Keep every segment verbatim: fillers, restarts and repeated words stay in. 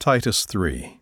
Titus three.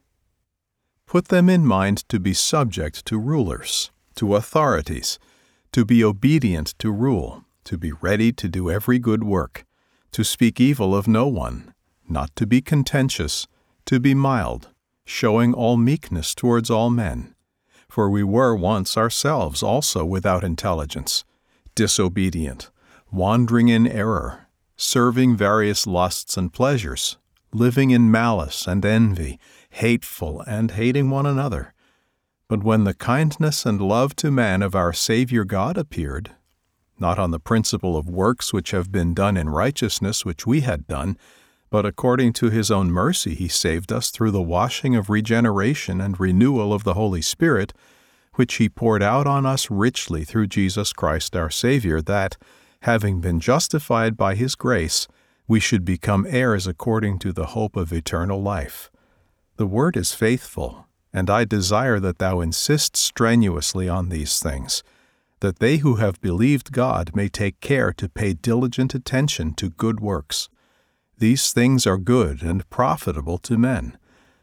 Put them in mind to be subject to rulers, to authorities, to be obedient to rule, to be ready to do every good work, to speak evil of no one, not to be contentious, to be mild, showing all meekness towards all men. For we were once ourselves also without intelligence, disobedient, wandering in error, serving various lusts and pleasures, living in malice and envy, hateful and hating one another. But when the kindness and love to man of our Savior God appeared, not on the principle of works which have been done in righteousness which we had done, but according to his own mercy he saved us through the washing of regeneration and renewal of the Holy Spirit, which he poured out on us richly through Jesus Christ our Savior, that, having been justified by his grace, we should become heirs according to the hope of eternal life. The word is faithful, and I desire that thou insist strenuously on these things, that they who have believed God may take care to pay diligent attention to good works. These things are good and profitable to men.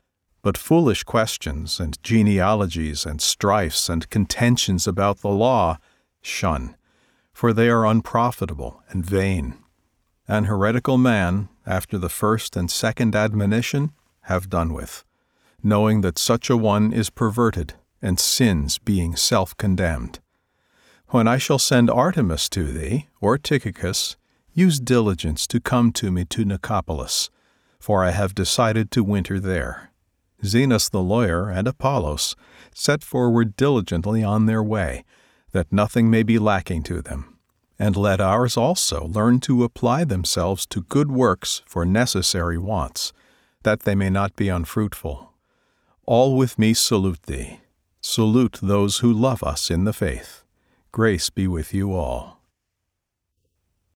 But foolish questions and genealogies and strifes and contentions about the law shun, for they are unprofitable and vain. An heretical man, after the first and second admonition, have done with, knowing that such a one is perverted, and sins, being self-condemned. When I shall send Artemas to thee, or Tychicus, use diligence to come to me to Nicopolis, for I have decided to winter there. Zenas the lawyer and Apollos set forward diligently on their way, that nothing may be lacking to them. And let ours also learn to apply themselves to good works for necessary wants, that they may not be unfruitful. All with me salute thee. Salute those who love us in the faith. Grace be with you all.